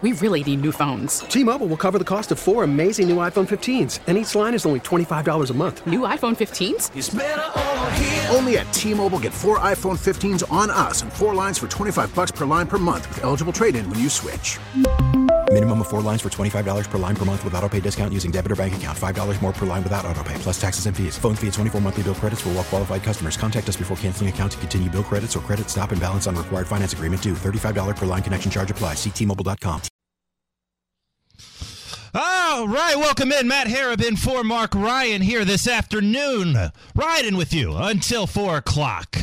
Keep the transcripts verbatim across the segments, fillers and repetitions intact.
We really need new phones. T-Mobile will cover the cost of four amazing new iPhone fifteens, and each line is only twenty-five dollars a month. New iPhone fifteens? It's better over here. Only at T-Mobile, get four iPhone fifteens on us and four lines for twenty-five dollars per line per month with eligible trade-in when you switch. Minimum of four lines for twenty-five dollars per line per month with autopay discount using debit or bank account. five dollars more per line without autopay, plus taxes and fees. Phone fee at twenty-four monthly bill credits for well-qualified customers. Contact us before canceling account to continue bill credits or credit stop and balance on required finance agreement due. thirty-five dollars per line connection charge applies. See T Mobile dot com. All right, welcome in. Matt Harriman for Mark Ryan here this afternoon. Riding with you until four o'clock.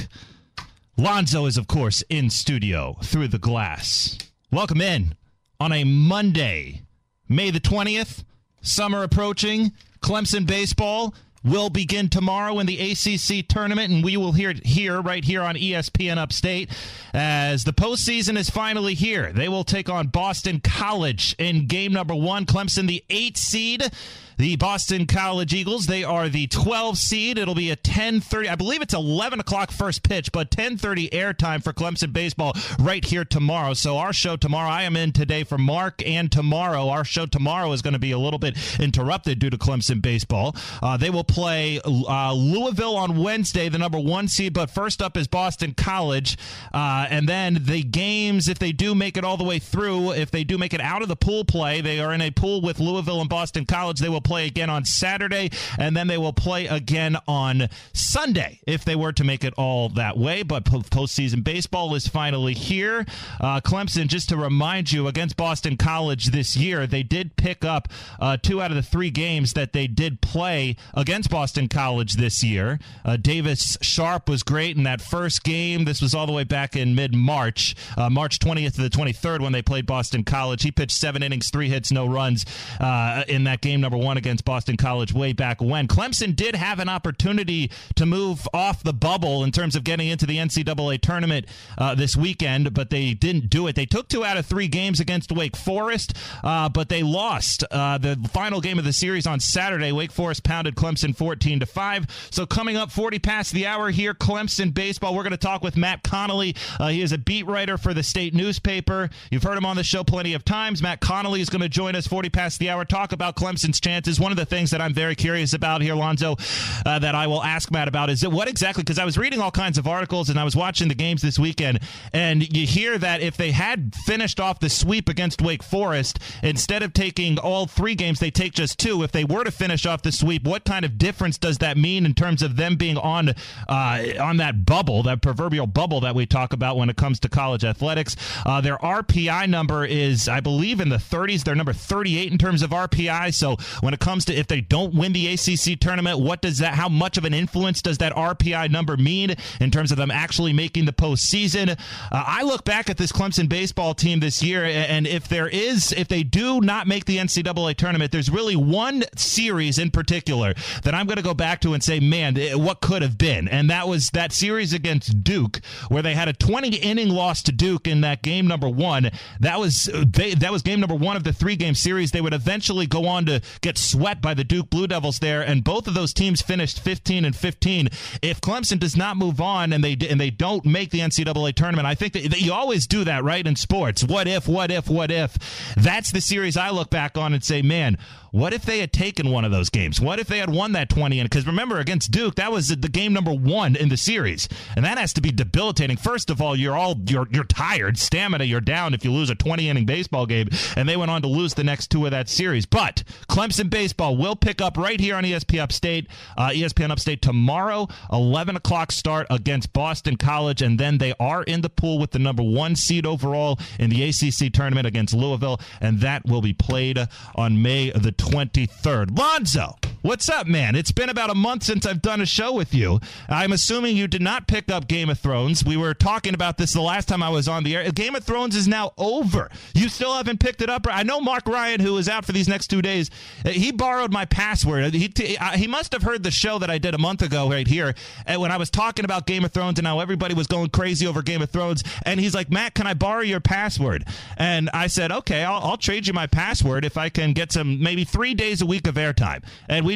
Lonzo is, of course, in studio through the glass. Welcome in on a Monday, May the twentieth. Summer approaching. Clemson baseball will begin tomorrow in the A C C tournament, and we will hear it here, right here on E S P N Upstate, as the postseason is finally here. They will take on Boston College in game number one. Clemson, the eight seed. The Boston College Eagles, they are the twelve seed. It'll be a ten thirty, I believe it's eleven o'clock first pitch, but ten thirty airtime for Clemson baseball right here tomorrow. So our show tomorrow, I am in today for Mark, and tomorrow, our show tomorrow is going to be a little bit interrupted due to Clemson baseball. Uh, they will play uh, Louisville on Wednesday, the number one seed, but first up is Boston College. Uh, and then the games, if they do make it all the way through, if they do make it out of the pool play, they are in a pool with Louisville and Boston College. They will play again on Saturday, and then they will play again on Sunday if they were to make it all that way. But postseason baseball is finally here. Uh, Clemson, just to remind you, against Boston College this year, they did pick up uh, two out of the three games that they did play against Boston College this year. Uh, Davis Sharp was great in that first game. This was all the way back in mid-March, uh, March twentieth to the twenty-third when they played Boston College. He pitched seven innings, three hits, no runs uh, in that game number one against Boston College way back when. Clemson did have an opportunity to move off the bubble in terms of getting into the N C double A tournament uh, this weekend, but they didn't do it. They took two out of three games against Wake Forest, uh, but they lost uh, the final game of the series on Saturday. Wake Forest pounded Clemson fourteen to five. So coming up forty past the hour here, Clemson baseball. We're going to talk with Matt Connolly. Uh, he is a beat writer for the state newspaper. You've heard him on the show plenty of times. Matt Connolly is going to join us forty past the hour, talk about Clemson's chances. One of the things that I'm very curious about here, Lonzo, uh, that I will ask Matt about is that what exactly, because I was reading all kinds of articles and I was watching the games this weekend, and you hear that if they had finished off the sweep against Wake Forest, instead of taking all three games, they take just two. If they were to finish off the sweep, what kind of difference does that mean in terms of them being on uh, on that bubble, that proverbial bubble that we talk about when it comes to college athletics? Uh, their R P I number is, I believe, in the thirties. They're number thirty-eight in terms of R P I. So when it comes to if they don't win the A C C tournament, what does that, how much of an influence does that R P I number mean in terms of them actually making the postseason? Uh, I look back at this Clemson baseball team this year, and if there is, if they do not make the N C double A tournament, there's really one series in particular that I'm going to go back to and say, man, what could have been? And that was that series against Duke, where they had a twenty inning loss to Duke in that game number one. That was they, that was game number one of the three-game series. They would eventually go on to get swept by the Duke Blue Devils there, and both of those teams finished fifteen and fifteen. If Clemson does not move on and they and they don't make the N C double A tournament, I think that, that you always do that, right, in sports. What if, what if, what if? That's the series I look back on and say, man, what if they had taken one of those games? What if they had won that twenty? Because remember, against Duke, that was the game number one in the series, and that has to be debilitating. First of all, you're all you're you're tired, stamina, you're down if you lose a twenty inning baseball game, and they went on to lose the next two of that series. But Clemson baseball will pick up right here on E S P N Upstate, uh, E S P N Upstate tomorrow, eleven o'clock start against Boston College, and then they are in the pool with the number one seed overall in the A C C tournament against Louisville, and that will be played on May the twenty-third. Lonzo, what's up, man? It's been about a month since I've done a show with you. I'm assuming you did not pick up Game of Thrones. We were talking about this the last time I was on the air. Game of Thrones is now over. You still haven't picked it up? I know Mark Ryan, who is out for these next two days, he borrowed my password. He, he must have heard the show that I did a month ago right here when I was talking about Game of Thrones and how everybody was going crazy over Game of Thrones. And he's like, Matt, can I borrow your password? And I said, okay, I'll, I'll trade you my password if I can get some maybe three days a week of airtime. And we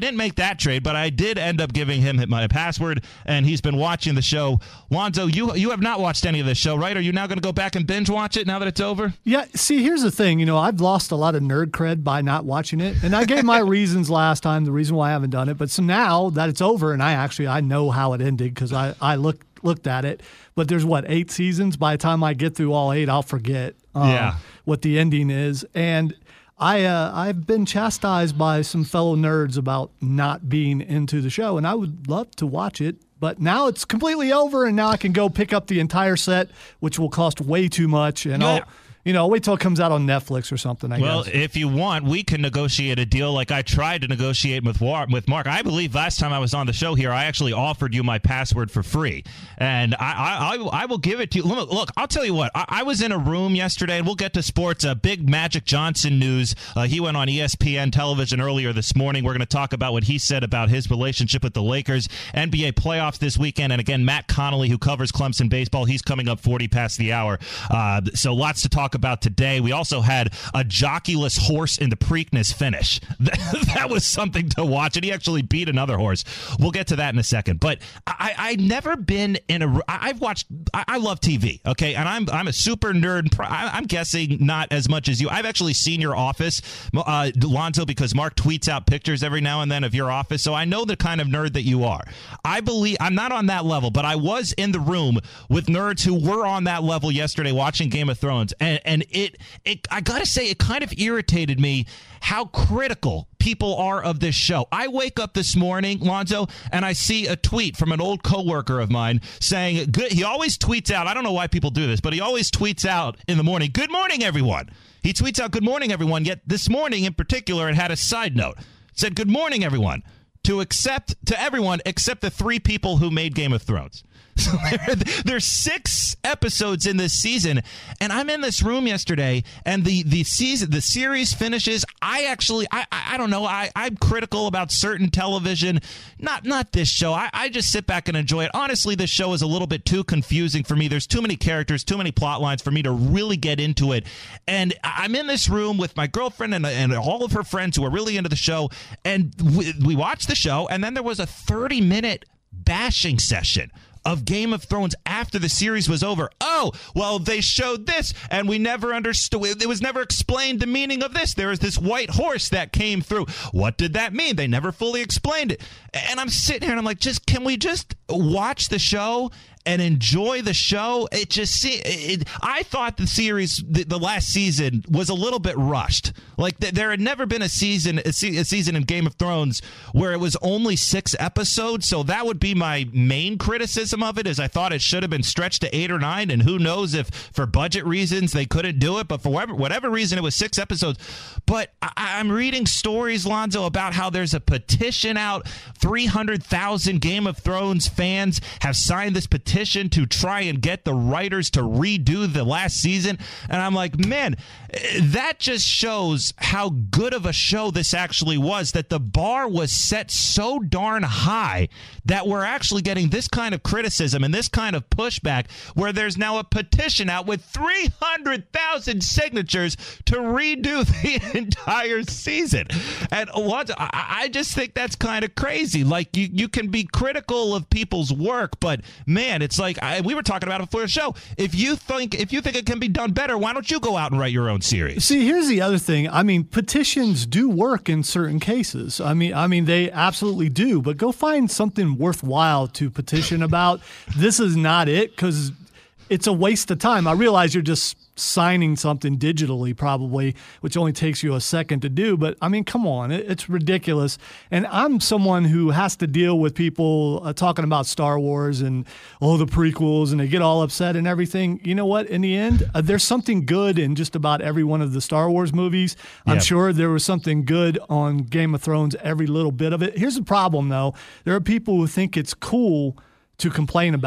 didn't make that trade, but I did end up giving him my password, and he's been watching the show. Lonzo, you you have not watched any of this show, right? Are you now going to go back and binge watch it now that it's over? Yeah, see, here's the thing. You know, I've lost a lot of nerd cred by not watching it, and I gave my reasons last time, the reason why I haven't done it. But so now that it's over, and I actually I know how it ended because I, I looked looked at it. But there's, what, eight seasons? By the time I get through all eight, I'll forget uh, yeah. what the ending is. And I, uh, I've been chastised by some fellow nerds about not being into the show, and I would love to watch it. But now it's completely over, and now I can go pick up the entire set, which will cost way too much, and yeah. I'll... You know, wait till it comes out on Netflix or something, I well, guess. Well, if you want, we can negotiate a deal like I tried to negotiate with with Mark. I believe last time I was on the show here, I actually offered you my password for free. And I I, I will give it to you. Look, look I'll tell you what. I, I was in a room yesterday, and we'll get to sports. Uh, big Magic Johnson news. Uh, he went on E S P N television earlier this morning. We're going to talk about what he said about his relationship with the Lakers. N B A playoffs this weekend. And again, Matt Connolly, who covers Clemson baseball, he's coming up forty past the hour. Uh, so lots to talk about today. We also had a jockeyless horse in the Preakness finish. That was something to watch, and he actually beat another horse. We'll get to that in a second. But I, I've never been in a. I've watched. I, I love T V. Okay, and I'm I'm a super nerd. I'm guessing not as much as you. I've actually seen your office, uh, Lonzo, because Mark tweets out pictures every now and then of your office, so I know the kind of nerd that you are. I believe I'm not on that level, but I was in the room with nerds who were on that level yesterday watching Game of Thrones, and and it. It, it, I gotta say, it kind of irritated me how critical people are of this show. I wake up this morning, Lonzo, and I see a tweet from an old coworker of mine saying, good, he always tweets out, I don't know why people do this, but he always tweets out in the morning, good morning, everyone. He tweets out, good morning, everyone, yet this morning in particular, it had a side note. It said, good morning, everyone, to accept, to everyone except the three people who made Game of Thrones. So there, there's six episodes in this season, and I'm in this room yesterday, and the the season, the series finishes. I actually, I, I, I don't know, I, I'm critical about certain television, not not this show. I, I just sit back and enjoy it. Honestly, this show is a little bit too confusing for me. There's too many characters, too many plot lines for me to really get into it. And I'm in this room with my girlfriend and and all of her friends who are really into the show, and we, we watched the show, and then there was a thirty minute bashing session of Game of Thrones after the series was over. Oh, well, they showed this, and we never understood. It was never explained the meaning of this. There was this white horse that came through. What did that mean? They never fully explained it. And I'm sitting here, and I'm like, just can we just watch the show and enjoy the show? It just see it, I thought the series, the, the last season, was a little bit rushed. Like th- there had never been a season, a, se- a season in Game of Thrones where it was only six episodes. So that would be my main criticism of it. Is I thought it should have been stretched to eight or nine, and who knows if for budget reasons they couldn't do it. But for whatever, whatever reason, it was six episodes. But I, I'm reading stories, Lonzo, about how there's a petition out. three hundred thousand Game of Thrones fans have signed this petition to try and get the writers to redo the last season. And I'm like, man, that just shows how good of a show this actually was, that the bar was set so darn high that we're actually getting this kind of criticism and this kind of pushback where there's now a petition out with three hundred thousand signatures to redo the entire season. And what I just think that's kind of crazy. Like, you, you can be critical of people's work, but man, it's like I, we were talking about it before the show. If you think if you think it can be done better, why don't you go out and write your own series? See, here's the other thing. I mean, petitions do work in certain cases. I mean, I mean, they absolutely do. But go find something worthwhile to petition about. This is not it, because it's a waste of time. I realize you're just signing something digitally probably, which only takes you a second to do. But, I mean, come on. It, it's ridiculous. And I'm someone who has to deal with people uh, talking about Star Wars and, oh, the prequels, and they get all upset and everything. You know what? In the end, uh, there's something good in just about every one of the Star Wars movies. I'm yep. sure there was something good on Game of Thrones, every little bit of it. Here's the problem, though. There are people who think it's cool to complain about it.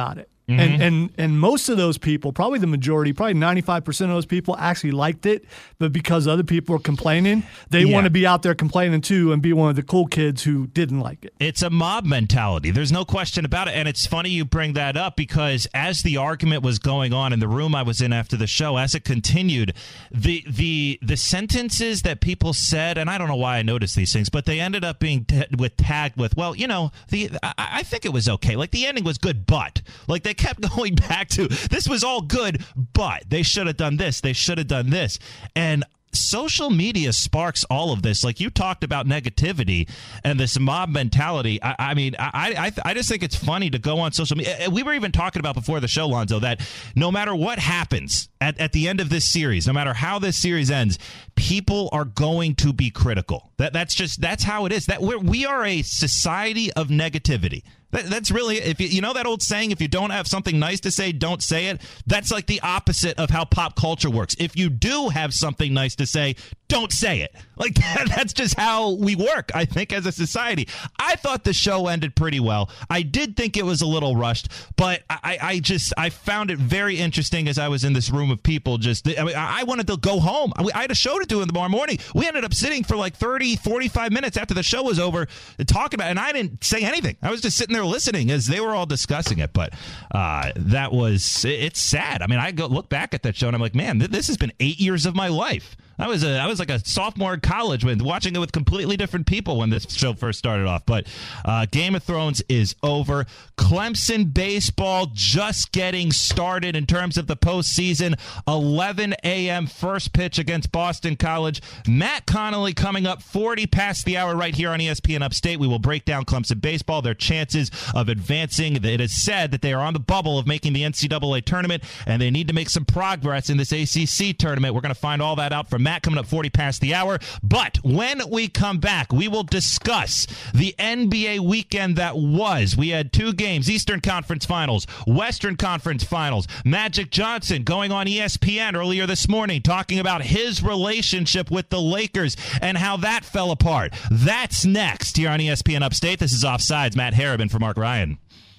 Mm-hmm. And, and and most of those people, probably the majority, probably ninety-five percent of those people actually liked it, but because other people are complaining, they yeah. want to be out there complaining too and be one of the cool kids who didn't like it. It's a mob mentality. There's no question about it. And it's funny you bring that up because as the argument was going on in the room I was in after the show, as it continued, the the the sentences that people said, and I don't know why I noticed these things, but they ended up being t- with tagged with, well, you know, the I, I think it was okay. Like the ending was good, but like they kept going back to this was all good, but they should have done this. They should have done this. And social media sparks all of this. Like you talked about negativity and this mob mentality. I, I mean, I, I I just think it's funny to go on social media. We were even talking about before the show, Lonzo, that no matter what happens at, at the end of this series, no matter how this series ends, people are going to be critical. That that's just that's how it is. That we're, we are a society of negativity. That, that's really, if you, you know that old saying, if you don't have something nice to say, don't say it. That's like the opposite of how pop culture works. If you do have something nice to say, don't say it. Like that, that's just how we work, I think, as a society. I thought the show ended pretty well. I did think it was a little rushed, but I, I just I found it very interesting as I was in this room of people. Just I, mean, I wanted to go home. I, I had a show to do in the morning. We ended up sitting for like thirty, forty-five minutes after the show was over talking about it, and I didn't say anything. I was just sitting there listening as they were all discussing it. But uh, that was it's sad. I mean, I go look back at that show and I'm like, man, th- this has been eight years of my life. I was a, I was like a sophomore in college when watching it with completely different people when this show first started off. But uh, Game of Thrones is over. Clemson baseball just getting started in terms of the postseason. eleven a.m. first pitch against Boston College. Matt Connolly coming up forty past the hour right here on E S P N Upstate. We will break down Clemson baseball, their chances of advancing. It is said that they are on the bubble of making the N C double A tournament, and they need to make some progress in this A C C tournament. We're going to find all that out from Matt coming up forty past the hour. But when we come back, we will discuss the N B A weekend that was. We had two games, Eastern Conference Finals, Western Conference Finals. Magic Johnson going on E S P N earlier this morning talking about his relationship with the Lakers and how that fell apart. That's next here on E S P N Upstate. This is Offsides. Matt Harriman for Mark Ryan.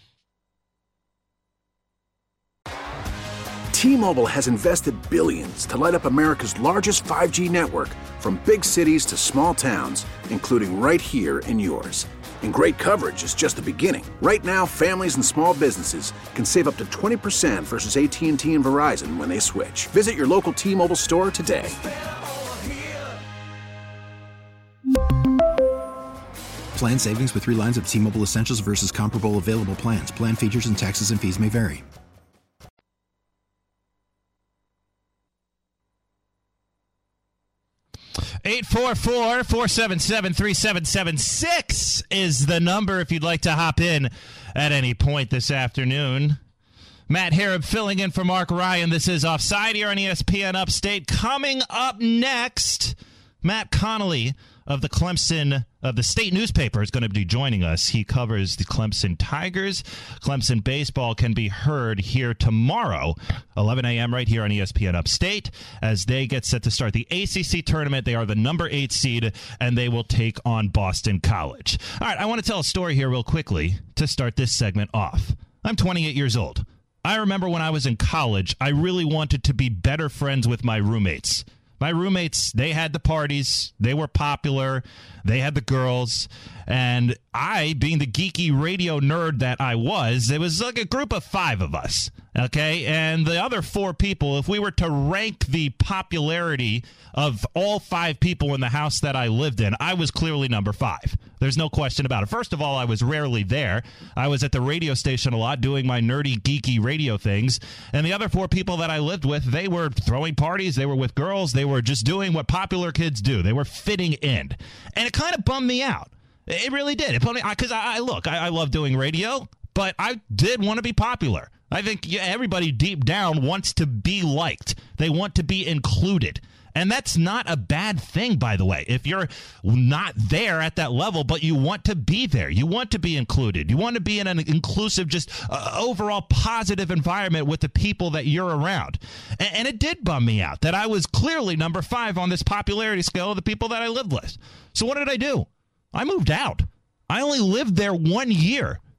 T-Mobile has invested billions to light up America's largest five G network, from big cities to small towns, including right here in yours. And great coverage is just the beginning. Right now, families and small businesses can save up to twenty percent versus A T and T and Verizon when they switch. Visit your local T-Mobile store today. Plan savings with three lines of T-Mobile Essentials versus comparable available plans. Plan features and taxes and fees may vary. eight four four, four seven seven, three seven seven six is the number if you'd like to hop in at any point this afternoon. Matt Harrop filling in for Mark Ryan. This is Offside here on E S P N Upstate. Coming up next, Matt Connolly of the Clemson, of the state newspaper, is going to be joining us. He covers the Clemson Tigers. Clemson baseball can be heard here tomorrow, eleven a.m. right here on E S P N Upstate, as they get set to start the A C C tournament. They are the number eight seed, and they will take on Boston College. All right, I want to tell a story here real quickly to start this segment off. I'm twenty-eight years old. I remember when I was in college, I really wanted to be better friends with my roommates. My roommates, they had the parties, they were popular, they had the girls, and I, being the geeky radio nerd that I was, it was like a group of five of us, okay? And the other four people, if we were to rank the popularity of all five people in the house that I lived in, I was clearly number five. There's no question about it. First of all, I was rarely there. I was at the radio station a lot doing my nerdy, geeky radio things. And the other four people that I lived with, they were throwing parties. They were with girls. They were just doing what popular kids do. They were fitting in. And it kind of bummed me out. It really did. It bummed me out because I, I look, I, I love doing radio, but I did want to be popular. I think yeah, everybody deep down wants to be liked. They want to be included. And that's not a bad thing, by the way. If you're not there at that level, but you want to be there, you want to be included, you want to be in an inclusive, just uh, overall positive environment with the people that you're around. And, and it did bum me out that I was clearly number five on this popularity scale of the people that I lived with. So what did I do? I moved out. I only lived there one year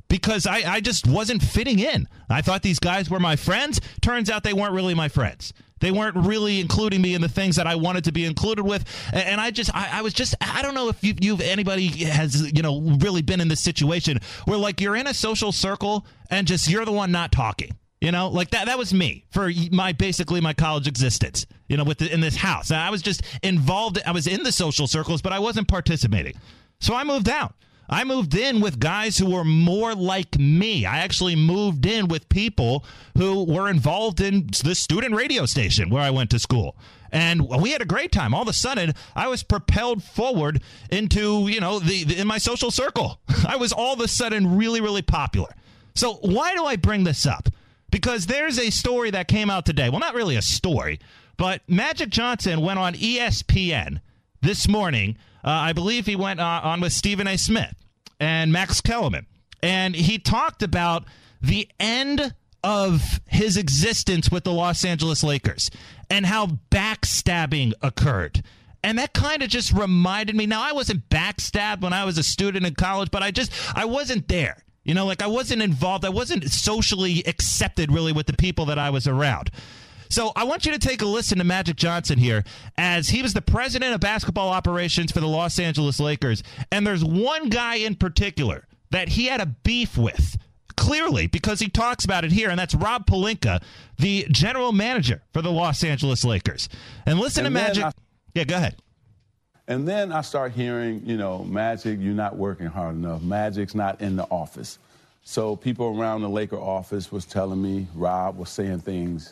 because I, I just wasn't fitting in. I thought these guys were my friends. Turns out they weren't really my friends. They weren't really including me in the things that I wanted to be included with. And I just, I, I was just, I don't know if you, you've, anybody has, you know, really been in this situation where like you're in a social circle and just you're the one not talking. You know, like that, that was me for my, basically my college existence, you know, with the, in this house. I was just involved. I was in the social circles, but I wasn't participating. So I moved out. I moved in with guys who were more like me. I actually moved in with people who were involved in the student radio station where I went to school. And we had a great time. All of a sudden, I was propelled forward into, you know, the, the in my social circle. I was all of a sudden really, really popular. So why do I bring this up? Because there's a story that came out today. Well, not really a story, but Magic Johnson went on E S P N this morning. Uh, I believe he went uh, on with Stephen A. Smith and Max Kellerman. And he talked about the end of his existence with the Los Angeles Lakers and how backstabbing occurred. And that kind of just reminded me. Now, I wasn't backstabbed when I was a student in college, but I just I wasn't there. You know, like I wasn't involved. I wasn't socially accepted really with the people that I was around. So I want you to take a listen to Magic Johnson here as he was the president of basketball operations for the Los Angeles Lakers. And there's one guy in particular that he had a beef with, clearly, because he talks about it here, and that's Rob Pelinka, the general manager for the Los Angeles Lakers. And listen and to Magic. I, yeah, go ahead. And then I start hearing, you know, Magic, you're not working hard enough. Magic's not in the office. So people around the Laker office was telling me Rob was saying things.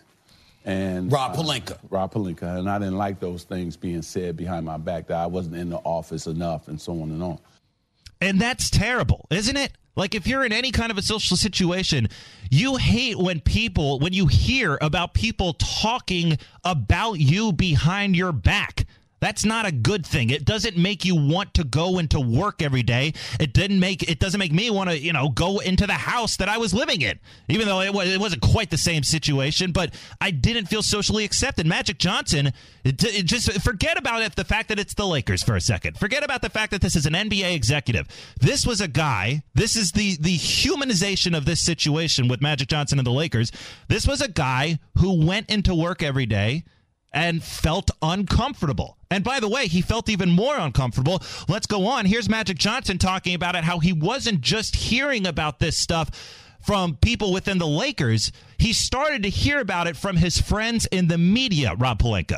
And Rob Pelinka. Uh, Rob Pelinka. And I didn't like those things being said behind my back, that I wasn't in the office enough and so on and on. And that's terrible, isn't it? Like if you're in any kind of a social situation, you hate when people, when you hear about people talking about you behind your back. That's not a good thing. It doesn't make you want to go into work every day. It didn't make it doesn't make me want to, you know, go into the house that I was living in, even though it, was, it wasn't quite the same situation. But I didn't feel socially accepted. Magic Johnson, it, it just forget about it. The fact that it's the Lakers for a second. Forget about the fact that this is an N B A executive. This was a guy. This is the the humanization of this situation with Magic Johnson and the Lakers. This was a guy who went into work every day and felt uncomfortable. And by the way, he felt even more uncomfortable. Let's go on. Here's Magic Johnson talking about it, how he wasn't just hearing about this stuff from people within the Lakers. He started to hear about it from his friends in the media, Rob Pelinka.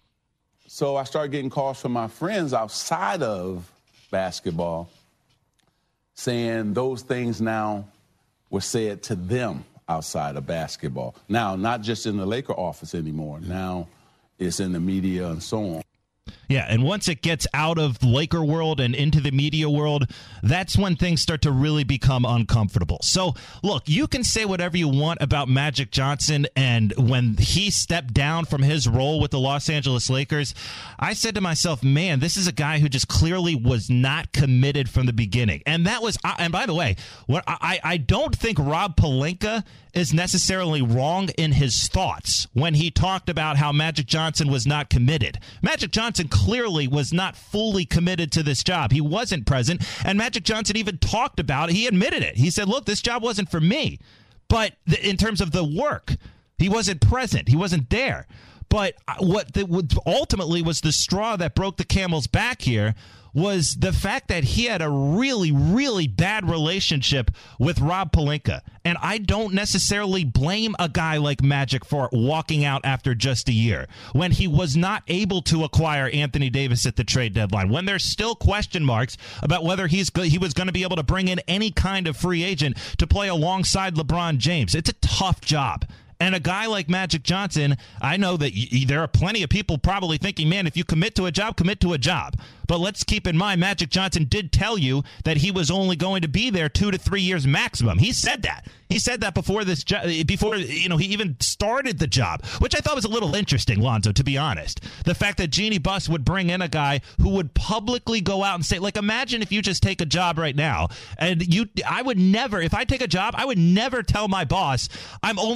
So I started getting calls from my friends outside of basketball saying those things now were said to them outside of basketball. Now, not just in the Laker office anymore. Now it's in the media and so on. Yeah, and once it gets out of the Laker world and into the media world, that's when things start to really become uncomfortable. So, look, you can say whatever you want about Magic Johnson, and when he stepped down from his role with the Los Angeles Lakers, I said to myself, man, this is a guy who just clearly was not committed from the beginning. And that was, and by the way, what I, I don't think Rob Pelinka is necessarily wrong in his thoughts when he talked about how Magic Johnson was not committed. Magic Johnson clearly was not fully committed to this job. He wasn't present, and Magic Johnson even talked about it. He admitted it. He said, look, this job wasn't for me. But th- in terms of the work, he wasn't present. He wasn't there. But what, the, what ultimately was the straw that broke the camel's back here was the fact that he had a really, really bad relationship with Rob Pelinka. And I don't necessarily blame a guy like Magic for walking out after just a year, when he was not able to acquire Anthony Davis at the trade deadline, when there's still question marks about whether he's go- he was going to be able to bring in any kind of free agent to play alongside LeBron James. It's a tough job. And a guy like Magic Johnson, I know that y- there are plenty of people probably thinking, man, if you commit to a job, commit to a job. But let's keep in mind, Magic Johnson did tell you that he was only going to be there two to three years maximum. He said that. He said that before this jo- before you know he even started the job, which I thought was a little interesting, Lonzo, to be honest. The fact that Jeannie Buss would bring in a guy who would publicly go out and say, like, imagine if you just take a job right now, and you, I would never, if I take a job, I would never tell my boss I'm only going to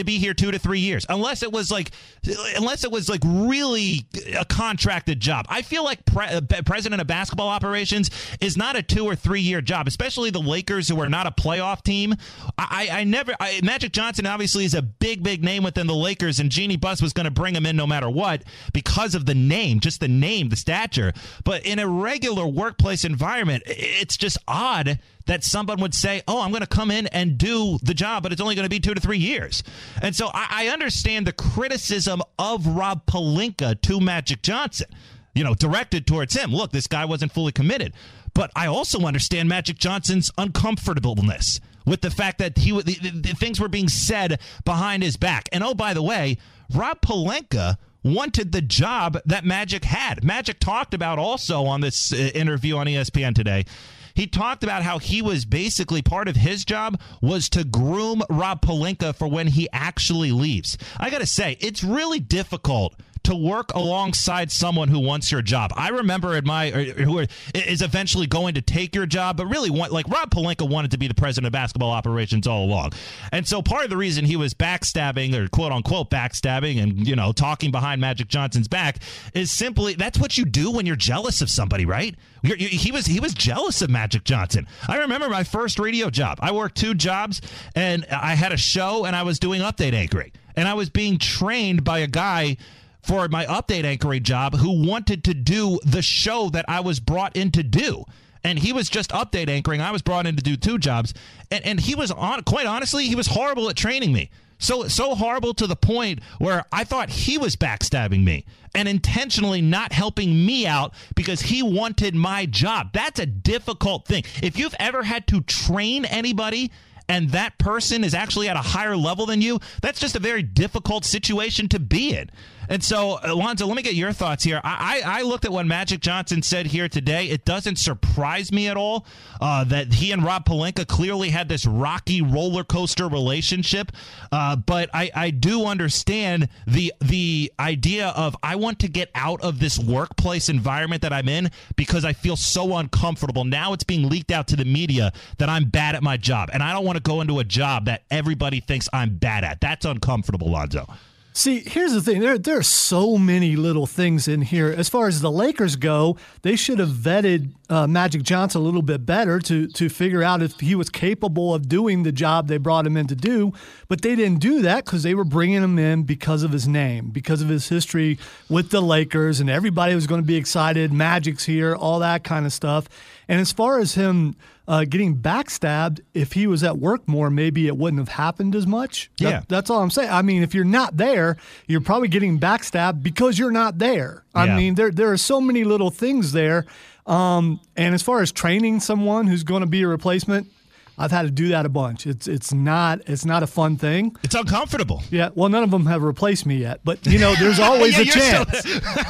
be here two to three years, unless it was like, unless it was like really a contracted job. I feel like pre- president of basketball operations is not a two or three year job, especially the Lakers, who are not a playoff team. I, I never, I, Magic Johnson obviously is a big, big name within the Lakers, and Jeannie Buss was going to bring him in no matter what because of the name, just the name, the stature. But in a regular workplace environment, it's just odd that someone would say, oh, I'm going to come in and do the job, but it's only going to be two to three years. And so I, I understand the criticism of Rob Pelinka to Magic Johnson, you know, directed towards him. Look, this guy wasn't fully committed. But I also understand Magic Johnson's uncomfortableness with the fact that he the, the, the things were being said behind his back. And oh, by the way, Rob Pelinka wanted the job that Magic had. Magic talked about also on this uh, interview on E S P N today. He talked about how he was basically part of his job was to groom Rob Pelinka for when he actually leaves. I got to say, it's really difficult to work alongside someone who wants your job. I remember at my or, who are, is eventually going to take your job, but really want, like Rob Pelinka wanted to be the president of basketball operations all along. And so part of the reason he was backstabbing or quote unquote backstabbing and, you know, talking behind Magic Johnson's back is simply that's what you do when you're jealous of somebody, right? You're, you, he was he was jealous of Magic Johnson. I remember my first radio job. I worked two jobs and I had a show and I was doing update anchoring, and I was being trained by a guy for my update anchoring job who wanted to do the show that I was brought in to do. And he was just update anchoring. I was brought in to do two jobs. And, and he was, on, quite honestly, he was horrible at training me. So, so horrible to the point where I thought he was backstabbing me and intentionally not helping me out because he wanted my job. That's a difficult thing. If you've ever had to train anybody and that person is actually at a higher level than you, that's just a very difficult situation to be in. And so, Alonzo, let me get your thoughts here. I, I, I looked at what Magic Johnson said here today. It doesn't surprise me at all uh, that he and Rob Pelinka clearly had this rocky roller coaster relationship. Uh, but I, I do understand the the idea of I want to get out of this workplace environment that I'm in because I feel so uncomfortable. Now it's being leaked out to the media that I'm bad at my job. And I don't want to go into a job that everybody thinks I'm bad at. That's uncomfortable, Alonzo. See, here's the thing. There, there are so many little things in here. As far as the Lakers go, they should have vetted uh, Magic Johnson a little bit better to to figure out if he was capable of doing the job they brought him in to do. But they didn't do that because they were bringing him in because of his name, because of his history with the Lakers, and everybody was going to be excited. Magic's here, all that kind of stuff. And as far as him uh, getting backstabbed, if he was at work more, maybe it wouldn't have happened as much. That, yeah. That's all I'm saying. I mean, if you're not there, you're probably getting backstabbed because you're not there. I yeah. mean, there there are so many little things there. Um, and as far as training someone who's going to be a replacement, I've had to do that a bunch. It's it's not it's not a fun thing. It's uncomfortable. Yeah. Well, none of them have replaced me yet, but you know, there's always yeah, a chance.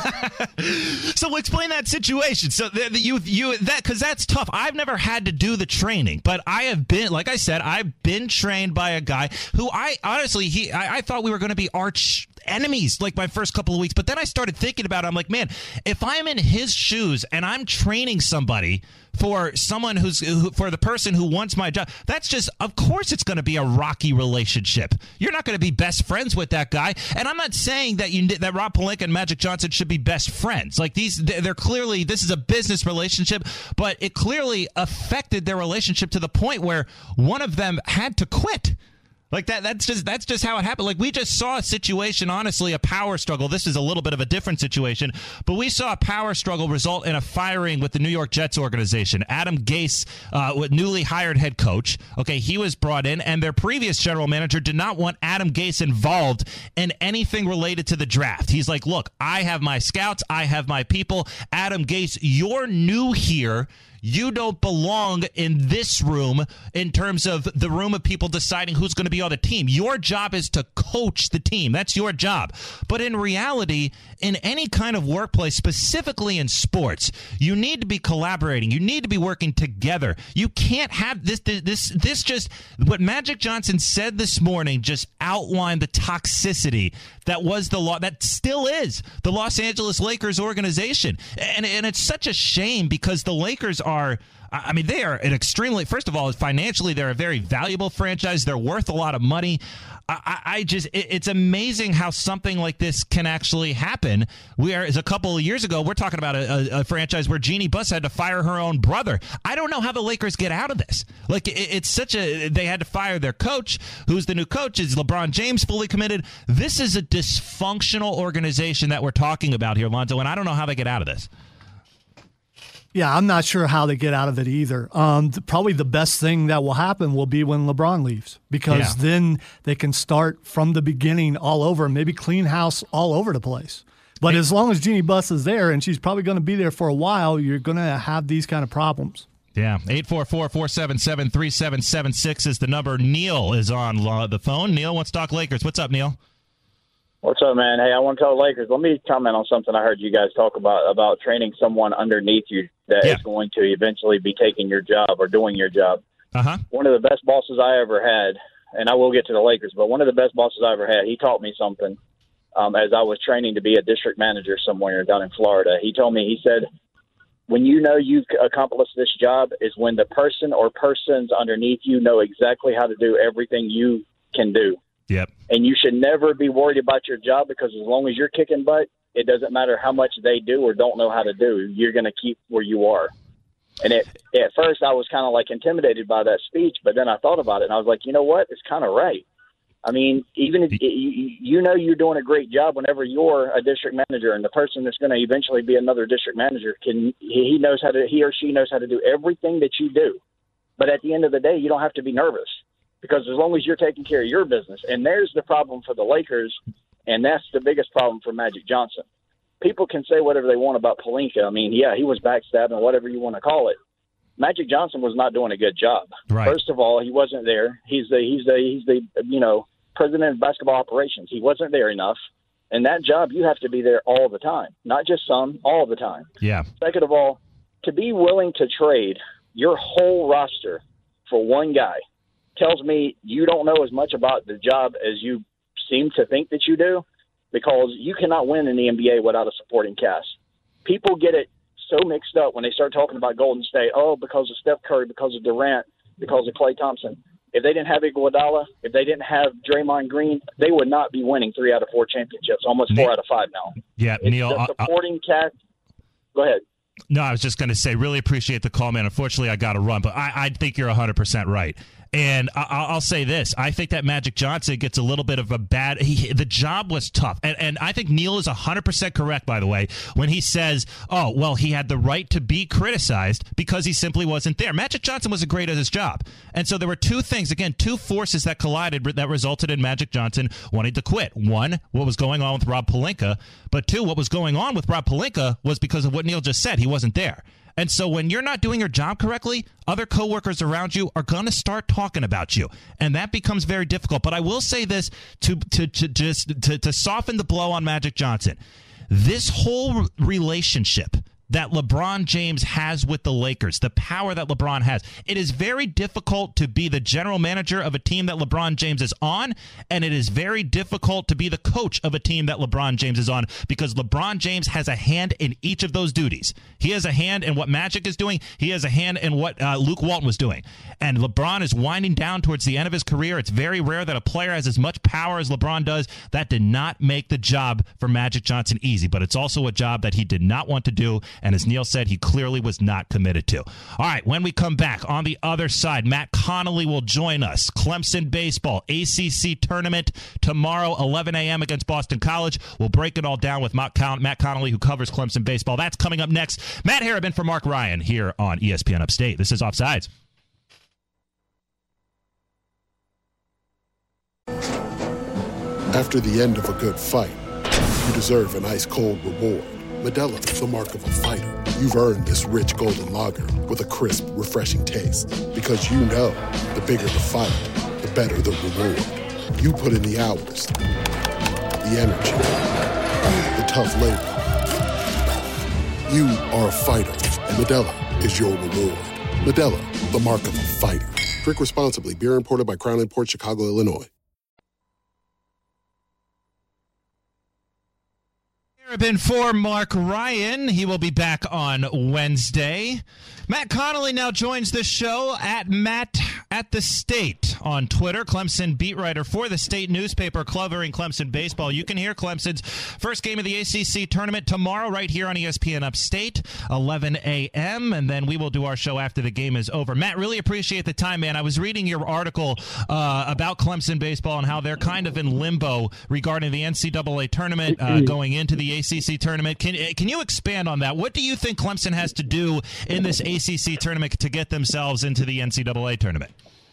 So, so explain that situation. So the, the, you you that because that's tough. I've never had to do the training, but I have been, like I said, I've been trained by a guy who I honestly he I, I thought we were going to be arch enemies like my first couple of weeks, but then I started thinking about it. I'm like, man, if I'm in his shoes and I'm training somebody for someone who's who, for the person who wants my job, that's just, of course it's going to be a rocky relationship. You're not going to be best friends with that guy. And I'm not saying that you that Rob Pelinka and Magic Johnson should be best friends. Like these, they're clearly, this is a business relationship, but it clearly affected their relationship to the point where one of them had to quit. Like that, that's just that's just how it happened. Like we just saw a situation, honestly, a power struggle. This is a little bit of a different situation, but we saw a power struggle result in a firing with the New York Jets organization. Adam Gase, uh, with newly hired head coach. Okay, he was brought in, and their previous general manager did not want Adam Gase involved in anything related to the draft. He's like, look, I have my scouts, I have my people. Adam Gase, you're new here. You don't belong in this room in terms of the room of people deciding who's going to be on the team. Your job is to coach the team. That's your job. But in reality, in any kind of workplace, specifically in sports, you need to be collaborating. You need to be working together. You can't have this, this, this just, what Magic Johnson said this morning just outlined the toxicity that was the law, that still is the Los Angeles Lakers organization. And, and it's such a shame because the Lakers are are, I mean, they are an extremely, first of all, financially, they're a very valuable franchise. They're worth a lot of money. I, I just, it, it's amazing how something like this can actually happen. We are, as a couple of years ago, we're talking about a, a, a franchise where Jeannie Buss had to fire her own brother. I don't know how the Lakers get out of this. Like, it, it's such a, they had to fire their coach. Who's the new coach? Is LeBron James fully committed? This is a dysfunctional organization that we're talking about here, Lonzo, and I don't know how they get out of this. Yeah, I'm not sure how they get out of it either. Um, th- probably the best thing that will happen will be when LeBron leaves, because Yeah. then they can start from the beginning all over, maybe clean house all over the place. But as long as Jeannie Buss is there, and she's probably going to be there for a while, you're going to have these kind of problems. Yeah, eight four four, four seven seven, three seven seven six is the number. Neil is on uh, the phone. Neil wants to talk Lakers. What's up, Neil? What's up, man? Hey, I want to tell the Lakers. Let me comment on something I heard you guys talk about, about training someone underneath you that Yeah. is going to eventually be taking your job or doing your job. Uh-huh. One of the best bosses I ever had, and I will get to the Lakers, but one of the best bosses I ever had, he taught me something um, as I was training to be a district manager somewhere down in Florida. He told me, he said, when you know you've accomplished this job is when the person or persons underneath you know exactly how to do everything you can do. Yep. And you should never be worried about your job, because as long as you're kicking butt, it doesn't matter how much they do or don't know how to do. You're going to keep where you are. And it, at first I was kind of like intimidated by that speech, but then I thought about it and I was like, you know what? It's kind of right. I mean, even if you, you know you're doing a great job whenever you're a district manager, and the person that's going to eventually be another district manager, can he knows how to, he or she knows how to do everything that you do. But at the end of the day, you don't have to be nervous, because as long as you're taking care of your business, and there's the problem for the Lakers, and that's the biggest problem for Magic Johnson. People can say whatever they want about Pelinka. I mean, yeah, he was backstabbing, whatever you want to call it. Magic Johnson was not doing a good job. Right. First of all, he wasn't there. He's the he's the he's the you know president of basketball operations. He wasn't there enough. And that job, you have to be there all the time, not just some, all the time. Yeah. Second of all, to be willing to trade your whole roster for one guy tells me you don't know as much about the job as you seem to think that you do, because you cannot win in the N B A without a supporting cast. People get it so mixed up when they start talking about Golden State. Oh, because of Steph Curry, because of Durant, because of Klay Thompson. If they didn't have Iguodala, if they didn't have Draymond Green, they would not be winning three out of four championships, almost four Neil, out of five now. Yeah, it's Neil. the I, supporting I, cast. Go ahead. No, I was just going to say, really appreciate the call, man. Unfortunately, I got to run, but I, I think you're one hundred percent right. And I, I'll say this. I think that Magic Johnson gets a little bit of a bad he, – the job was tough. And, and I think Neil is one hundred percent correct, by the way, when he says, oh, well, he had the right to be criticized because he simply wasn't there. Magic Johnson wasn't great at his job. And so there were two things, again, two forces that collided that resulted in Magic Johnson wanting to quit. One, what was going on with Rob Pelinka. But two, what was going on with Rob Pelinka was because of what Neil just said. He wasn't there. And so when you're not doing your job correctly, other coworkers around you are going to start talking about you. And that becomes very difficult. But I will say this to to, to just to, to soften the blow on Magic Johnson. This whole relationship that LeBron James has with the Lakers, the power that LeBron has, it is very difficult to be the general manager of a team that LeBron James is on, and it is very difficult to be the coach of a team that LeBron James is on, because LeBron James has a hand in each of those duties. He has a hand in what Magic is doing. He has a hand in what uh, Luke Walton was doing. And LeBron is winding down towards the end of his career. It's very rare that a player has as much power as LeBron does. That did not make the job for Magic Johnson easy, but it's also a job that he did not want to do. And as Neil said, he clearly was not committed to. All right, when we come back on the other side, Matt Connolly will join us. Clemson baseball, A C C tournament tomorrow, eleven a.m. against Boston College. We'll break it all down with Matt Connolly, who covers Clemson baseball. That's coming up next. Matt Harriman for Mark Ryan here on E S P N Upstate. This is Offsides. After the end of a good fight, you deserve an ice-cold reward. Modelo is the mark of a fighter. You've earned this rich golden lager with a crisp, refreshing taste. Because you know, the bigger the fight, the better the reward. You put in the hours, the energy, the tough labor. You are a fighter, and Modelo is your reward. Modelo, the mark of a fighter. Drink responsibly. Beer imported by Crown Imports, Chicago, Illinois. Harrison for Mark Ryan. He will be back on Wednesday. Matt Connolly now joins the show at Matt at the State on Twitter. Clemson beat writer for the State newspaper covering Clemson baseball. You can hear Clemson's first game of the A C C tournament tomorrow right here on E S P N Upstate, eleven a.m., and then we will do our show after the game is over. Matt, really appreciate the time, man. I was reading your article uh, about Clemson baseball and how they're kind of in limbo regarding the N C double A tournament uh, going into the A C C tournament. Can, can you expand on that? What do you think Clemson has to do in this A C C tournament to get themselves into the N C double A tournament?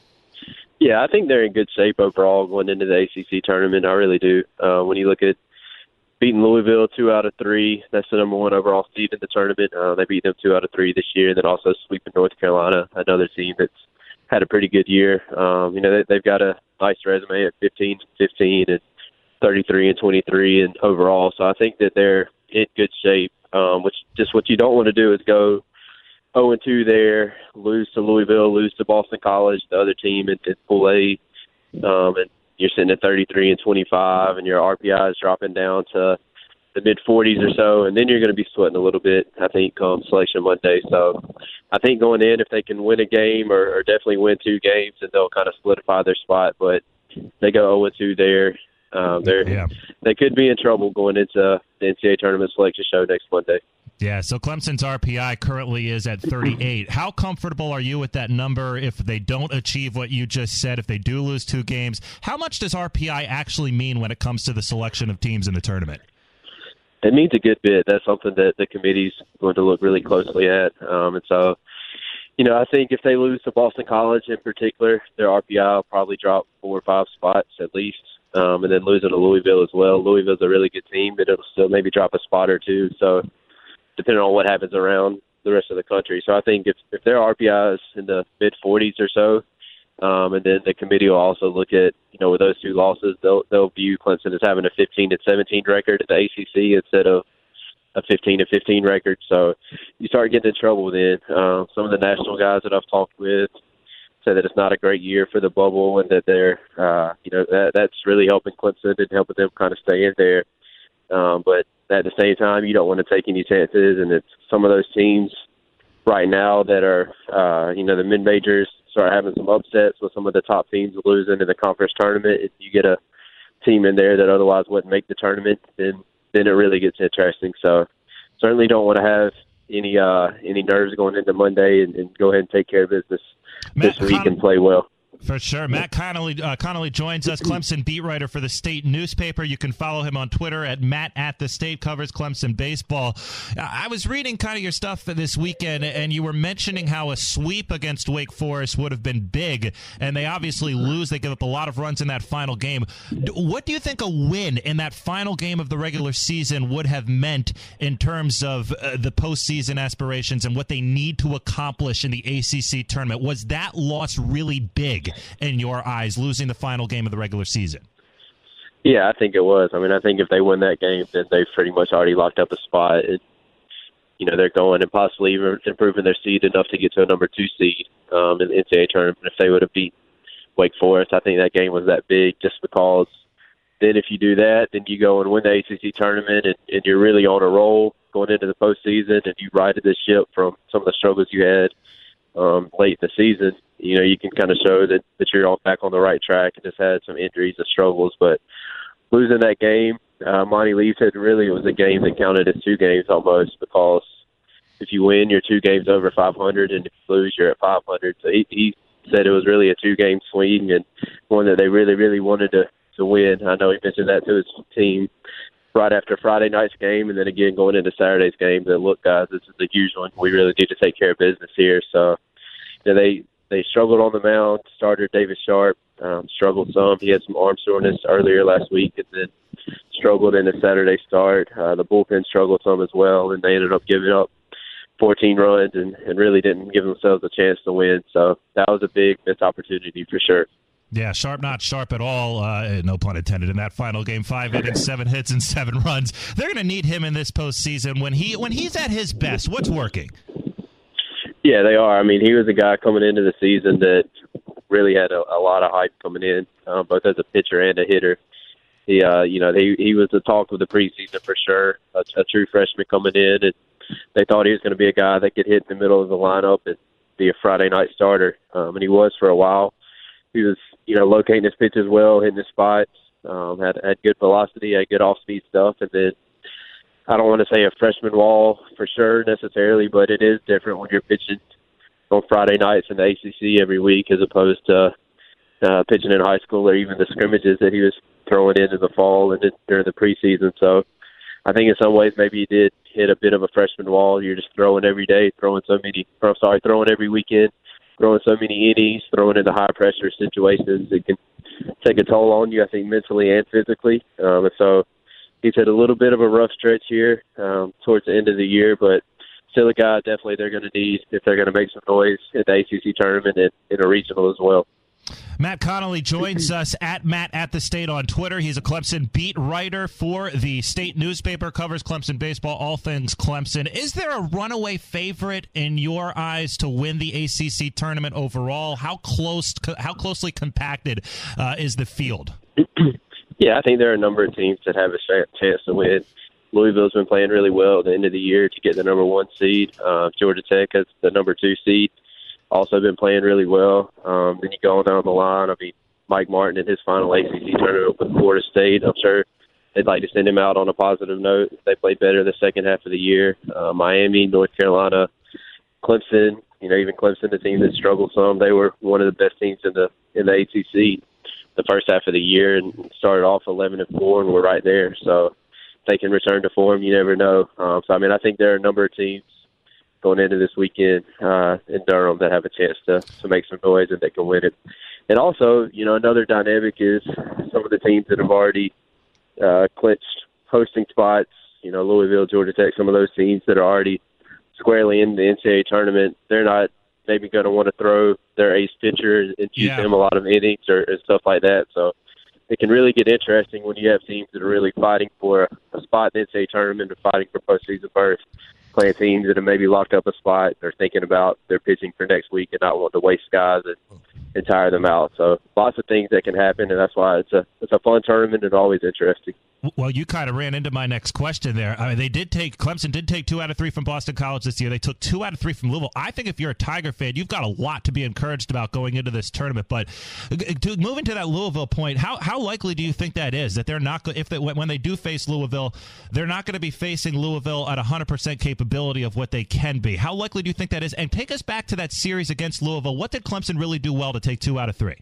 Yeah, I think they're in good shape overall going into the A C C tournament. I really do. Uh, when you look at beating Louisville two out of three, that's the number one overall seed in the tournament. Uh, they beat them two out of three this year, and then also sweeping North Carolina, another team that's had a pretty good year. Um, you know, they, they've got a nice resume at fifteen and fifteen and thirty-three and twenty-three and overall. So I think that they're in good shape. Um, which just what you don't want to do is go oh and two there, lose to Louisville, lose to Boston College, the other team in, in Pool A, um, and you're sitting at thirty-three and twenty-five, and your R P I is dropping down to the mid forties or so, and then you're going to be sweating a little bit, I think, come Selection Monday. So I think going in, if they can win a game or, or definitely win two games, then they'll kind of solidify their spot. But they go oh and two there. Um, they're, yeah. They could be in trouble going into the N C double A tournament selection show next Monday. Yeah, so Clemson's R P I currently is at thirty-eight. How comfortable are you with that number if they don't achieve what you just said, if they do lose two games? How much does R P I actually mean when it comes to the selection of teams in the tournament? It means a good bit. That's something that the committee's going to look really closely at. Um, and so, you know, I think if they lose to Boston College in particular, their R P I will probably drop four or five spots at least. Um, and then losing to Louisville as well. Louisville's a really good team, but it'll still maybe drop a spot or two. So depending on what happens around the rest of the country. So I think if, if their R P I is in the mid-forties or so, um, and then the committee will also look at, you know, with those two losses, they'll they'll view Clemson as having a fifteen and seventeen record at the A C C instead of a fifteen and fifteen record. So you start getting in trouble then. Uh, some of the national guys that I've talked with say that it's not a great year for the bubble and that they're, uh, you know, that that's really helping Clemson and helping them kind of stay in there. Um, but at the same time, you don't want to take any chances. And it's some of those teams right now that are, uh, you know, the mid-majors start having some upsets with some of the top teams losing in the conference tournament. If you get a team in there that otherwise wouldn't make the tournament, then then it really gets interesting. So certainly don't want to have any uh, any nerves going into Monday and, and go ahead and take care of business Matt, this week Con- and play well. For sure. Matt Connolly, uh, Connolly joins us, Clemson beat writer for the State newspaper. You can follow him on Twitter at Matt at the State, covers Clemson baseball. I was reading kind of your stuff this weekend, and you were mentioning how a sweep against Wake Forest would have been big, and they obviously lose. They give up a lot of runs in that final game. What do you think a win in that final game of the regular season would have meant in terms of uh, the postseason aspirations and what they need to accomplish in the A C C tournament? Was that loss really big in your eyes, losing the final game of the regular season? Yeah, I think it was. I mean, I think if they win that game, then they've pretty much already locked up a spot. It, you know, they're going and possibly even improving their seed enough to get to a number two seed um, in the N C double A tournament. If they would have beat Wake Forest, I think that game was that big just because then if you do that, then you go and win the A C C tournament and, and you're really on a roll going into the postseason and you righted the ship from some of the struggles you had um, late in the season. You know, you can kind of show that, that you're all back on the right track and just had some injuries and struggles. But losing that game, uh, Monty Lee said really it was a game that counted as two games almost because if you win, you're two games over five hundred, and if you lose, you're at five hundred. So he, he said it was really a two-game swing and one that they really, really wanted to, to win. I know he mentioned that to his team right after Friday night's game and then again going into Saturday's game that, look, guys, this is a huge one. We really need to take care of business here. So you know, they – They struggled on the mound. Starter David Sharp um, struggled some. He had some arm soreness earlier last week and then struggled in the Saturday start. Uh, the bullpen struggled some as well, and they ended up giving up fourteen runs and, and really didn't give themselves a chance to win. So that was a big missed opportunity for sure. Yeah, Sharp not sharp at all, uh, no pun intended, in that final game. Five innings, seven hits, and seven runs. They're going to need him in this postseason. When he when he's at his best, what's working? Yeah, they are. I mean, he was a guy coming into the season that really had a, a lot of hype coming in, um, both as a pitcher and a hitter. He, uh, you know, he he was the talk of the preseason for sure. A, a true freshman coming in, and they thought he was going to be a guy that could hit in the middle of the lineup and be a Friday night starter, um, and he was for a while. He was, you know, locating his pitches well, hitting his spots, um, had had good velocity, had good off-speed stuff, and then I don't want to say a freshman wall for sure necessarily, but it is different when you're pitching on Friday nights in the A C C every week as opposed to uh, pitching in high school or even the scrimmages that he was throwing in in the fall and then during the preseason. So I think in some ways maybe he did hit a bit of a freshman wall. You're just throwing every day, throwing so many, or I'm sorry, throwing every weekend, throwing so many innings, throwing into high-pressure situations. It can take a toll on you, I think, mentally and physically. Um, and so he's had a little bit of a rough stretch here um, towards the end of the year, but still a guy definitely they're going to need if they're going to make some noise at the A C C tournament and in a regional as well. Matt Connolly joins us at Matt at the State on Twitter. He's a Clemson beat writer for the State newspaper, covers Clemson baseball, all things Clemson. Is there a runaway favorite in your eyes to win the A C C tournament overall? How close, how closely compacted uh, is the field? Yeah, I think there are a number of teams that have a chance to win. Louisville's been playing really well at the end of the year to get the number one seed. Uh, Georgia Tech has the number two seed. Also been playing really well. Um, then you go on down the line. I mean, Mike Martin in his final A C C tournament with Florida State. I'm sure they'd like to send him out on a positive note. They played better the second half of the year. Uh, Miami, North Carolina, Clemson. You know, even Clemson, the team that struggled some, they were one of the best teams in the in the A C C the first half of the year and started off eleven and four, and we're right there. So if they can return to form, you never know. Um, so I mean, I think there are a number of teams going into this weekend uh, in Durham that have a chance to, to make some noise and they can win it. And also, you know, another dynamic is some of the teams that have already uh, clinched hosting spots, you know, Louisville, Georgia Tech, some of those teams that are already squarely in the N C double A tournament, they're not maybe going to want to throw their ace pitcher and teach yeah. them a lot of innings or, or stuff like that. So it can really get interesting when you have teams that are really fighting for a spot in the N C double A tournament and fighting for postseason berth, playing teams that have maybe locked up a spot. They're thinking about their pitching for next week and not want to waste guys and, and tire them out. So lots of things that can happen, and that's why it's a it's a fun tournament and always interesting. Well, you kind of ran into my next question there. I mean, they did take Clemson did take two out of three from Boston College this year. They took two out of three from Louisville. I think if you're a Tiger fan, you've got a lot to be encouraged about going into this tournament. But to move into that Louisville point, how how likely do you think that is that they're not if they, when they do face Louisville, they're not going to be facing Louisville at one hundred percent capability of what they can be? How likely do you think that is? And take us back to that series against Louisville. What did Clemson really do well to take two out of three?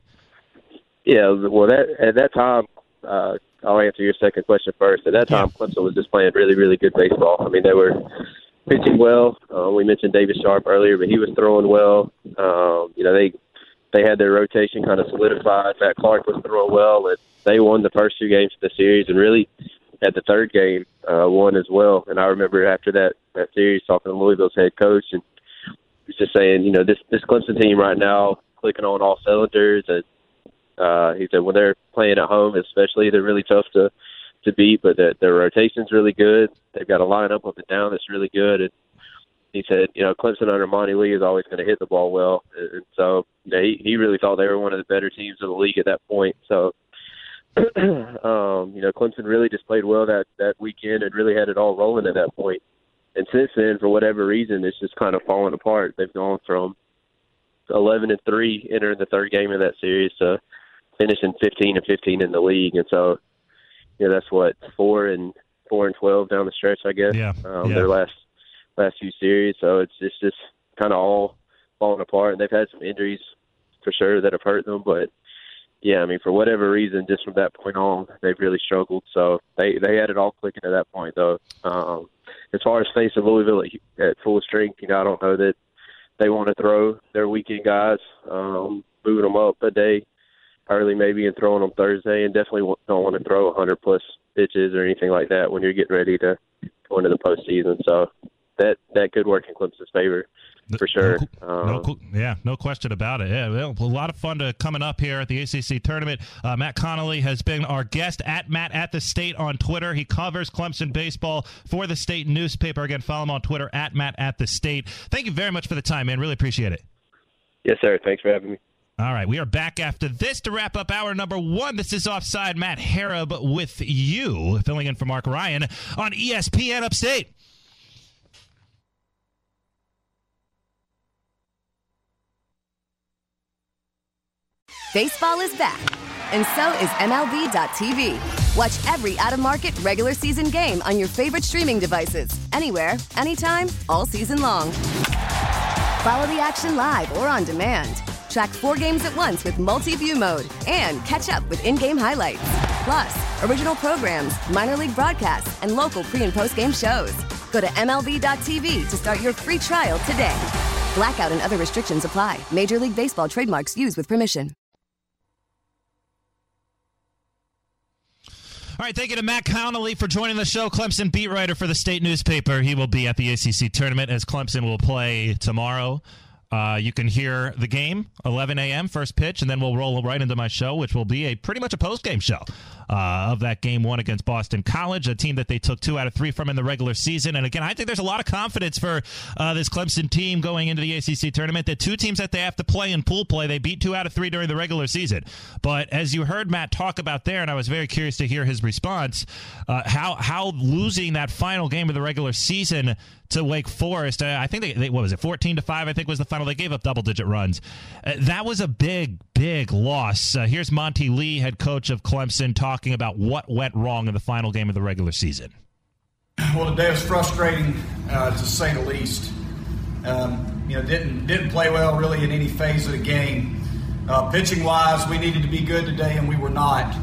Yeah, well, that at that time. Uh, I'll answer your second question first. At that time, Clemson was just playing really, really good baseball. I mean, they were pitching well. Uh, we mentioned David Sharp earlier, but he was throwing well. Um, you know, they they had their rotation kind of solidified. Matt Clark was throwing well, and they won the first two games of the series, and really at the third game uh, won as well. And I remember after that, that series talking to Louisville's head coach, and he's just saying, you know, this, this Clemson team right now clicking on all cylinders, and Uh, he said when they're playing at home, especially, they're really tough to, to beat, but the, their rotation's really good. They've got a lineup up and down that's really good. And he said, you know, Clemson under Monty Lee is always going to hit the ball well. And so you know, he, he really thought they were one of the better teams in the league at that point. So, um, you know, Clemson really just played well that, that weekend and really had it all rolling at that point. And since then, for whatever reason, it's just kind of fallen apart. They've gone from eleven and three entering the third game of that series to finishing fifteen and fifteen in the league, and so you know that's what four and four and twelve down the stretch, I guess. Yeah. Um, yeah. Their last last few series, so it's it's just kind of all falling apart. And they've had some injuries for sure that have hurt them, but yeah, I mean for whatever reason, just from that point on, they've really struggled. So they they had it all clicking at that point, though. Um, as far as facing Louisville at, at full strength, you know, I don't know that they want to throw their weekend guys, um, moving them up a day early maybe and throwing them Thursday, and definitely don't want to throw one hundred plus pitches or anything like that when you're getting ready to go into the postseason. So that that could work in Clemson's favor for sure. No, no, um, yeah, no question about it. Yeah, well, a lot of fun to coming up here at the A C C tournament. Uh, Matt Connolly has been our guest at Matt at the State on Twitter. He covers Clemson baseball for the State newspaper. Again, follow him on Twitter at Matt at the State. Thank you very much for the time, man. Really appreciate it. Yes, sir. Thanks for having me. All right, we are back after this to wrap up hour number one. This is Offside. Matt Harab with you, filling in for Mark Ryan on E S P N Upstate. Baseball is back, and so is M L B dot T V. Watch every out-of-market regular season game on your favorite streaming devices, anywhere, anytime, all season long. Follow the action live or on demand. Track four games at once with multi-view mode and catch up with in-game highlights. Plus, original programs, minor league broadcasts, and local pre- and post-game shows. Go to M L B dot T V to start your free trial today. Blackout and other restrictions apply. Major League Baseball trademarks used with permission. All right, thank you to Matt Connolly for joining the show, Clemson beat writer for the state newspaper. He will be at the A C C tournament as Clemson will play tomorrow. Uh, you can hear the game, eleven a.m., first pitch, and then we'll roll right into my show, which will be a pretty much a post-game show uh, of that game one against Boston College, a team that they took two out of three from in the regular season. And again, I think there's a lot of confidence for uh, this Clemson team going into the A C C tournament. The two teams that they have to play in pool play, they beat two out of three during the regular season. But as you heard Matt talk about there, and I was very curious to hear his response, uh, how how losing that final game of the regular season to Wake Forest, uh, I think they, they, what was it, fourteen to five, I think was the final. They gave up double-digit runs. Uh, that was a big, big loss. Uh, here's Monty Lee, head coach of Clemson, talking about what went wrong in the final game of the regular season. Well, today was frustrating, uh, to say the least. Um, you know, didn't didn't play well really in any phase of the game. Uh, pitching-wise, we needed to be good today, and we were not.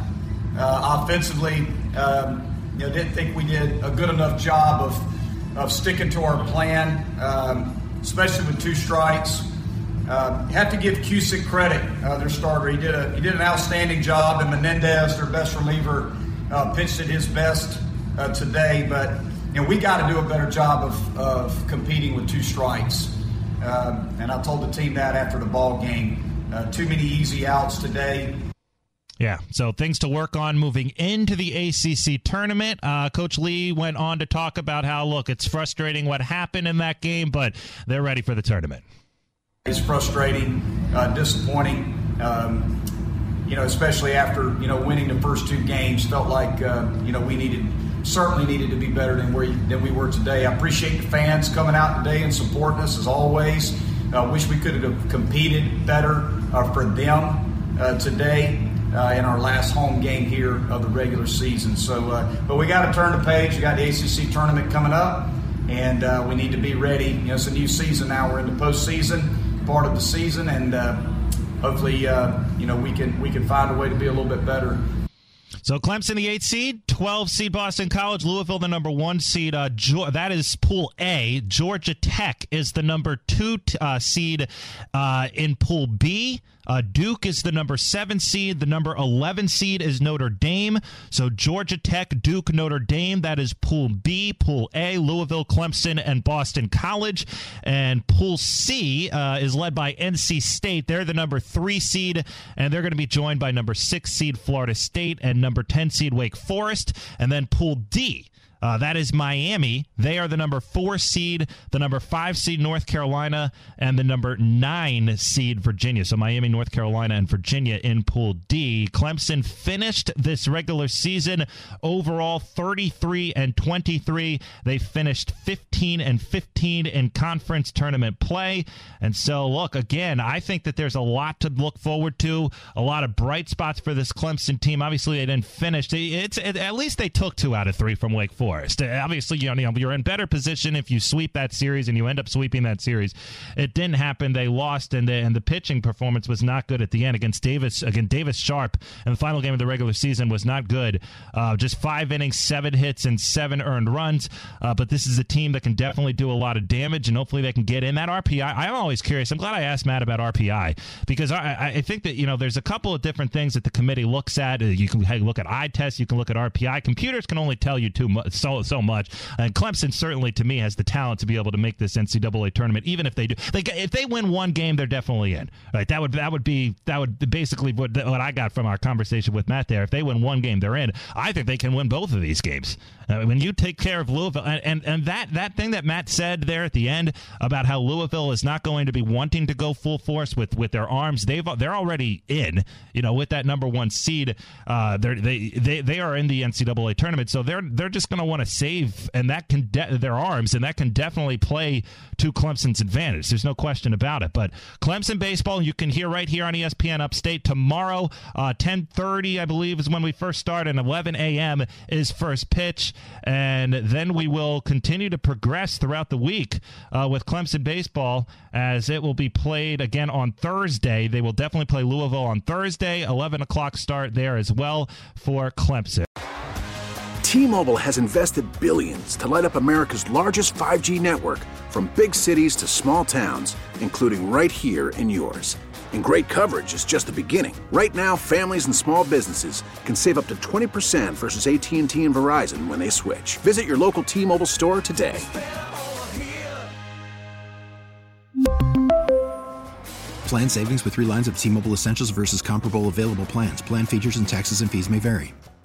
Uh, offensively, um, you know, didn't think we did a good enough job of of sticking to our plan, um, especially with two strikes. Uh, have to give Cusick credit, uh, their starter. He did a he did an outstanding job, and Menendez, their best reliever, uh, pitched at his best uh, today. But you know, we got to do a better job of, of competing with two strikes. Um, and I told the team that after the ball game. Uh, too many easy outs today. Yeah, so things to work on moving into the A C C tournament. Uh, Coach Lee went on to talk about how, look, it's frustrating what happened in that game, but they're ready for the tournament. It's frustrating, uh, disappointing, um, you know, especially after, you know, winning the first two games. Felt like, uh, you know, we needed, certainly needed to be better than, where, than we were today. I appreciate the fans coming out today and supporting us as always. I uh, wish we could have competed better uh, for them uh, today uh, in our last home game here of the regular season. So, uh, but we got to turn the page. We got the A C C tournament coming up, and uh, we need to be ready. You know, it's a new season now. We're in the postseason part of the season, and uh, hopefully, uh, you know, we can we can find a way to be a little bit better. So Clemson, the eight seed, twelve seed Boston College, Louisville, the number one seed. Uh, Ge- that is Pool A. Georgia Tech is the number two t- uh, seed uh, in Pool B. Uh, Duke is the number seven seed. The number eleven seed is Notre Dame. So Georgia Tech, Duke, Notre Dame. That is Pool B. Pool A, Louisville, Clemson, and Boston College. And Pool C uh, is led by N C State. They're the number three seed, and they're going to be joined by number six seed Florida State and number ten seed Wake Forest. And then Pool D. Uh, that is Miami. They are the number four seed, the number five seed North Carolina, and the number nine seed Virginia. So Miami, North Carolina, and Virginia in Pool D. Clemson finished this regular season overall thirty-three and twenty-three. They finished fifteen and fifteen in conference tournament play. And so, look, again, I think that there's a lot to look forward to, a lot of bright spots for this Clemson team. Obviously, they didn't finish. It's, it, at least they took two out of three from Wake Forest. Obviously, you know, you're in better position if you sweep that series, and you end up sweeping that series. It didn't happen. They lost, and the, and the pitching performance was not good at the end against Davis. Again, Davis Sharp in the final game of the regular season was not good. Uh, just five innings, seven hits, and seven earned runs. Uh, but this is a team that can definitely do a lot of damage, and hopefully they can get in that R P I. I'm always curious. I'm glad I asked Matt about R P I, because I, I think that, you know, there's a couple of different things that the committee looks at. You can look at eye tests. You can look at R P I. Computers can only tell you too much. so so much. And Clemson certainly, to me, has the talent to be able to make this N C double A tournament. Even if they do, they, if they win one game, they're definitely in. Right? That would that would be that would be basically what what I got from our conversation with Matt there. If they win one game, they're in. I think they can win both of these games. Uh, when you take care of Louisville, and, and and that that thing that Matt said there at the end about how Louisville is not going to be wanting to go full force with, with their arms, they've they're already in. You know, with that number one seed, uh, they they they are in the N C double A tournament, so they're they're just going to want to save and that can de- their arms, and that can definitely play to Clemson's advantage. There's no question about it. But Clemson baseball, you can hear right here on E S P N Upstate tomorrow, uh, ten thirty, I believe, is when we first start, and eleven a.m. is first pitch. And then we will continue to progress throughout the week uh, with Clemson baseball, as it will be played again on Thursday. They will definitely play Louisville on Thursday, eleven o'clock start there as well for Clemson. T-Mobile has invested billions to light up America's largest five G network, from big cities to small towns, including right here in yours. And great coverage is just the beginning. Right now, families and small businesses can save up to twenty percent versus A T and T and Verizon when they switch. Visit your local T-Mobile store today. Plan savings with three lines of T-Mobile Essentials versus comparable available plans. Plan features and taxes and fees may vary.